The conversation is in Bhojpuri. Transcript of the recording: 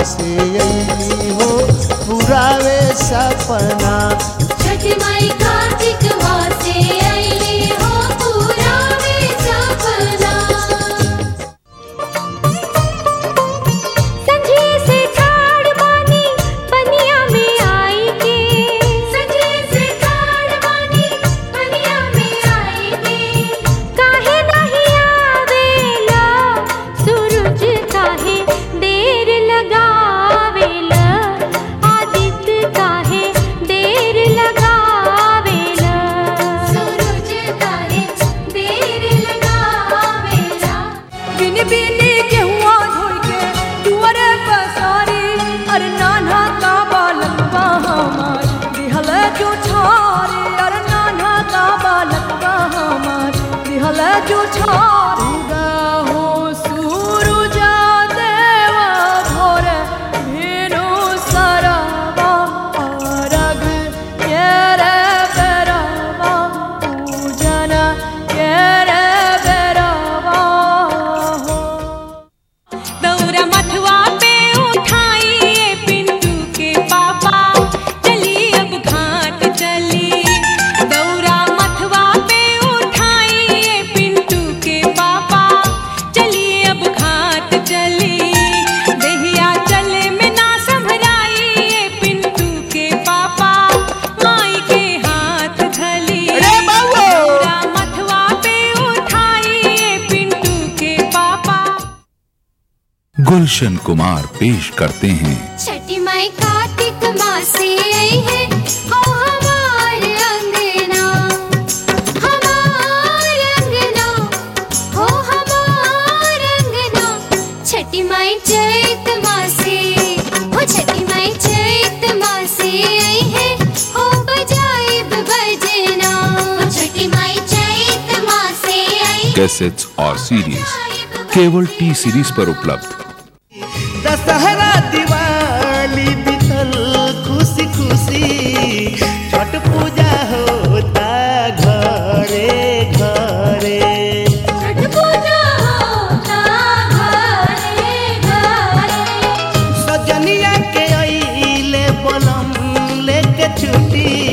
से अइली हो पुरावे सपना। छठी माई कार्तिक मास से अइली हो पुरावे सपना। संझे से ठाड़ बानी पनिया में आई के, संझे से ठाड़ बानी पनिया में आई के। काहे नहीं आवेला सूरज, काहे देर लगावेला आदित्य, काहे देर लगावेला सूरज, काहे देर लगावेला। बिन बिन गेहुआ धोई के दुआरे पसारी, अरे नाना का बालकवा हमार दिहल जो छारी, अरे नाना का बालकवा हमार दिहल जो छारी। उगा हो सूरुजा देवा भोरे भेनु सरवा, अरग के रे बेरवा पूजन के रे बेरवा हो। दौरा मथवा पे उठाइए पिंटू के पापा, चली अब घाट चली। दौरा मथवा पे उठाइए पिंटू के पापा, चलिए अब घाट चली। देहिया चले में ना संभराइए पिंटू के पापा, माई के हाथ धली। दौरा मथवा पे उठाइए पिंटू के पापा। गुलशन कुमार पेश करते हैं छठी माई कार्तिक मास से आई है हो हमार अंगना, हमार अंगना हो हमार अंगना। छठी माई चैत मास से हो, छठी माई चैत मास से आई है हो बजाइब बजना। छठी माई चैत मास से आई है। कैसेट्स और सीडीज केवल टी सीरीज पर उपलब्ध। दशहरा दिवाली बीतल खुशी खुशी, छठ पूजा होता घरे घरे। छठ पूजा होता घरे घरे। सजनिया के अइले बलम लेके छुट्टी,